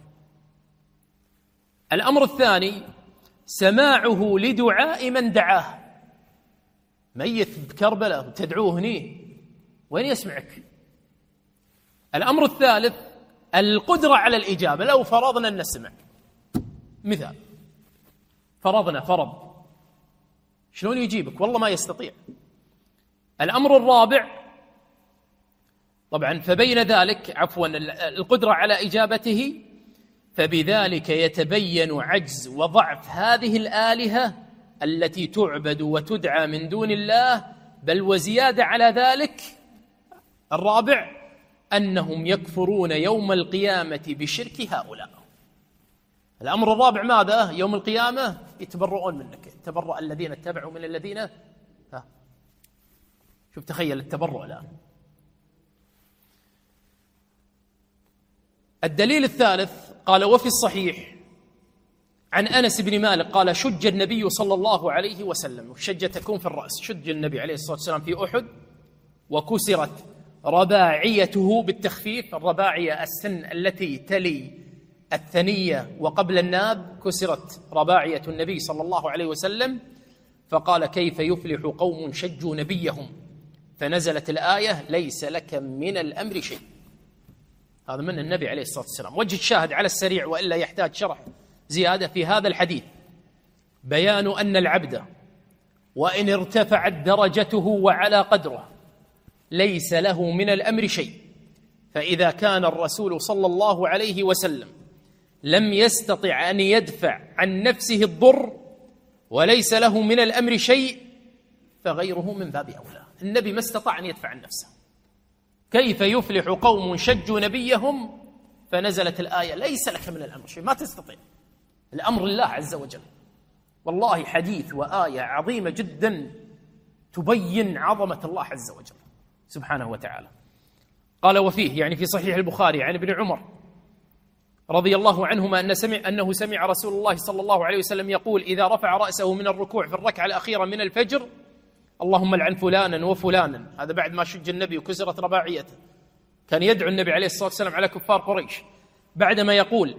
الأمر الثاني سماعه لدعاء من دعاه. ميت بكربلاء تدعوه هني، وين يسمعك؟ الأمر الثالث القدرة على الإجابة، لو فرضنا أن نسمع، مثال فرضنا فرض شلون يجيبك؟ والله ما يستطيع. الأمر الرابع طبعا فبين ذلك عفوا القدرة على إجابته، فبذلك يتبين عجز وضعف هذه الآلهة التي تعبد وتدعى من دون الله، بل وزيادة على ذلك الرابع أنهم يكفرون يوم القيامة بشرك هؤلاء. الأمر الرابع ماذا؟ يوم القيامة يتبرؤون منك، تبرأ الذين اتبعوا من الذين ها. شوف تخيل التبرؤ الآن. الدليل الثالث قال وفي الصحيح عن أنس بن مالك قال شج النبي صلى الله عليه وسلم، والشجة تكون في الرأس، شج النبي عليه الصلاة والسلام في أحد وكسرت رباعيته بالتخفيف، الرباعية السن التي تلي الثنية وقبل الناب، كسرت رباعية النبي صلى الله عليه وسلم، فقال كيف يفلح قوم شجوا نبيهم، فنزلت الآية ليس لك من الأمر شيء. هذا من النبي عليه الصلاة والسلام. وجه الشاهد على السريع وإلا يحتاج شرح زيادة في هذا الحديث بيان أن العبد وإن ارتفعت درجته وعلى قدره ليس له من الأمر شيء، فإذا كان الرسول صلى الله عليه وسلم لم يستطع أن يدفع عن نفسه الضر وليس له من الأمر شيء، فغيره من باب أولى. النبي ما استطاع أن يدفع عن نفسه، كيف يفلح قوم شجوا نبيهم، فنزلت الآية ليس لك من الأمر شيء، ما تستطيع، الأمر لله عز وجل. والله حديث وآية عظيمة جدا تبين عظمة الله عز وجل سبحانه وتعالى. قال وفيه يعني في صحيح البخاري عن ابن عمر رضي الله عنهما أن سمع أنه سمع رسول الله صلى الله عليه وسلم يقول إذا رفع رأسه من الركوع في الركعة الأخيرة من الفجر اللهم لعن فلانا وفلانا، هذا بعد ما شج النبي وكسرت رباعيته، كان يدعو النبي عليه الصلاة والسلام على كفار قريش، بعدما يقول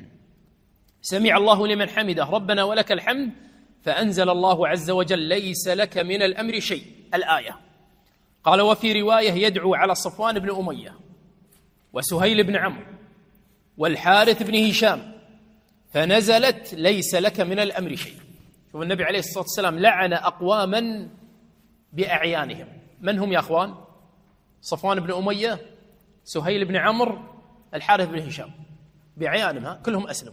سمع الله لمن حمده ربنا ولك الحمد، فأنزل الله عز وجل ليس لك من الأمر شيء الآية. قال وفي رواية يدعو على صفوان بن أمية وسهيل بن عمرو والحارث بن هشام، فنزلت ليس لك من الأمر شيء. شوف النبي عليه الصلاة والسلام لعن أقواما بأعيانهم، من هم يا أخوان؟ صفوان بن أمية، سهيل بن عمرو، الحارث بن هشام، بأعيانهم كلهم أسلموا.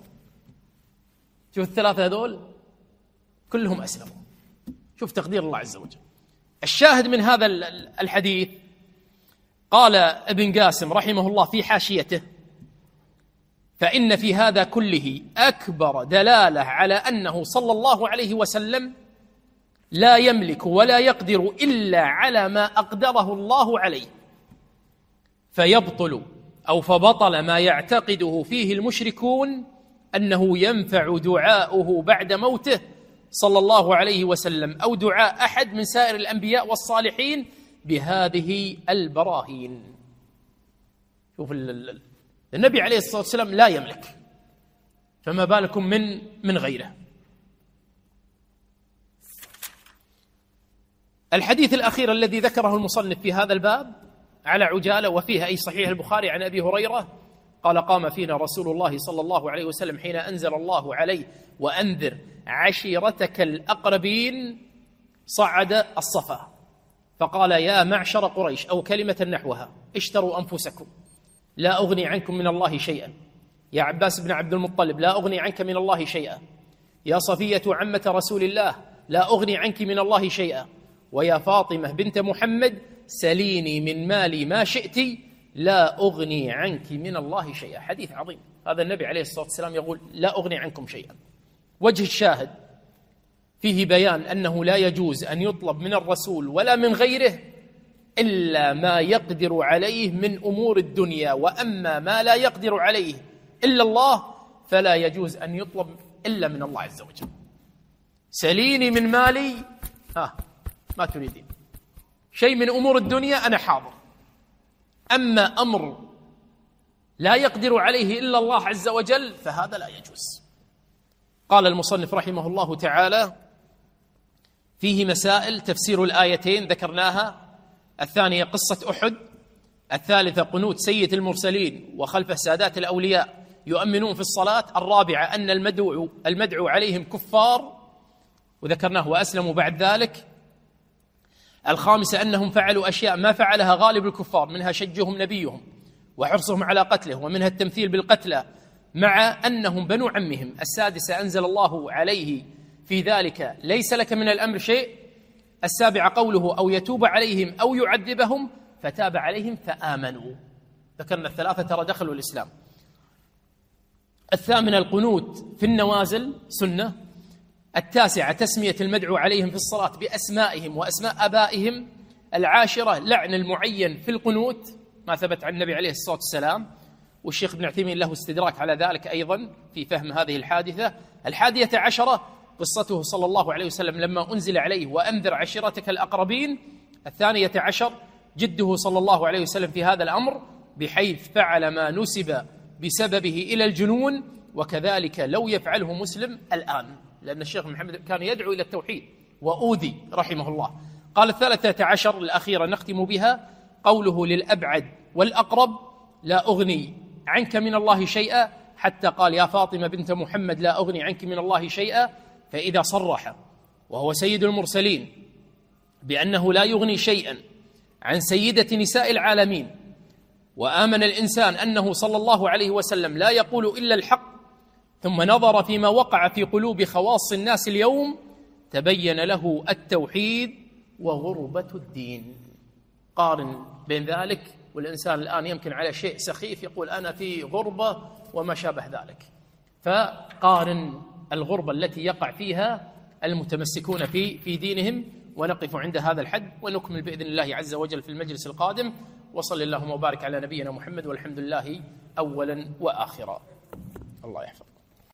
شوف الثلاثة هذول كلهم أسلموا، شوف تقدير الله عز وجل. الشاهد من هذا الحديث قال ابن قاسم رحمه الله في حاشيته فإن في هذا كله أكبر دلالة على أنه صلى الله عليه وسلم لا يملك ولا يقدر إلا على ما أقدره الله عليه، فيبطل أو فبطل ما يعتقده فيه المشركون أنه ينفع دعاؤه بعد موته صلى الله عليه وسلم أو دعاء أحد من سائر الأنبياء والصالحين بهذه البراهين. شوف النبي عليه الصلاة والسلام لا يملك، فما بالكم من من غيره. الحديث الأخير الذي ذكره المصنف في هذا الباب على عجالة وفيها أي صحيح البخاري عن أبي هريرة قال قام فينا رسول الله صلى الله عليه وسلم حين أنزل الله عليه وأنذر عشيرتك الأقربين، صعد الصفا فقال يا معشر قريش أو كلمة نحوها اشتروا أنفسكم لا أغني عنكم من الله شيئا، يا عباس بن عبد المطلب لا أغني عنك من الله شيئا، يا صفية عمة رسول الله لا أغني عنك من الله شيئا، ويا فاطمة بنت محمد سليني من مالي ما شئت لا أغني عنك من الله شيئا. حديث عظيم، هذا النبي عليه الصلاة والسلام يقول لا أغني عنكم شيئا. وجه الشاهد فيه بيان أنه لا يجوز أن يطلب من الرسول ولا من غيره إلا ما يقدر عليه من أمور الدنيا، وأما ما لا يقدر عليه إلا الله فلا يجوز أن يطلب إلا من الله عز وجل. سليني من مالي، ها ما تريدين شيء من أمور الدنيا أنا حاضر، أما أمر لا يقدر عليه إلا الله عز وجل فهذا لا يجوز. قال المصنف رحمه الله تعالى: فيه مسائل: تفسير الآيتين ذكرناها، الثانية قصة أحد، الثالثة قنوت سيد المرسلين وخلفه سادات الأولياء يؤمنون في الصلاة، الرابعة أن المدعو, المدعو عليهم كفار وذكرناه وأسلموا بعد ذلك، الخامسة أنهم فعلوا أشياء ما فعلها غالب الكفار، منها شجهم نبيهم وحرصهم على قتله، ومنها التمثيل بالقتلى مع أنهم بنو عمهم، السادسة أنزل الله عليه في ذلك ليس لك من الأمر شيء، السابعة قوله أو يتوب عليهم أو يعذبهم فتاب عليهم فآمنوا، ذكرنا الثلاثة ترى دخلوا الإسلام. الثامنة القنوت في النوازل سنة. التاسعة تسمية المدعو عليهم في الصلاة بأسمائهم وأسماء آبائهم. العاشرة لعن المعين في القنوت ما ثبت عن النبي عليه الصلاة والسلام، والشيخ ابن عثيمين له استدراك على ذلك أيضا في فهم هذه الحادثة. الحادية عشرة قصته صلى الله عليه وسلم لما أنزل عليه وأنذر عشيرتك الأقربين. الثانية عشر جده صلى الله عليه وسلم في هذا الأمر بحيث فعل ما نسب بسببه إلى الجنون، وكذلك لو يفعله مسلم الآن، لأن الشيخ محمد كان يدعو إلى التوحيد وأوذي رحمه الله. قال الثالثة عشر الأخيرة نختم بها قوله للأبعد والأقرب: لا أغني عنك من الله شيئا، حتى قال يا فاطمة بنت محمد لا أغني عنك من الله شيئا. فإذا صرح وهو سيد المرسلين بأنه لا يغني شيئا عن سيدة نساء العالمين، وآمن الإنسان أنه صلى الله عليه وسلم لا يقول إلا الحق، ثم نظر فيما وقع في قلوب خواص الناس اليوم، تبين له التوحيد وغربة الدين. قارن بين ذلك، والإنسان الآن يمكن على شيء سخيف يقول أنا في غربة وما شابه ذلك، فقارن الغربة التي يقع فيها المتمسكون في في دينهم. ونقف عند هذا الحد ونكمل بإذن الله عز وجل في المجلس القادم. وصلى اللهم وبارك على نبينا محمد، والحمد لله أولا وآخرا. الله يحفظ.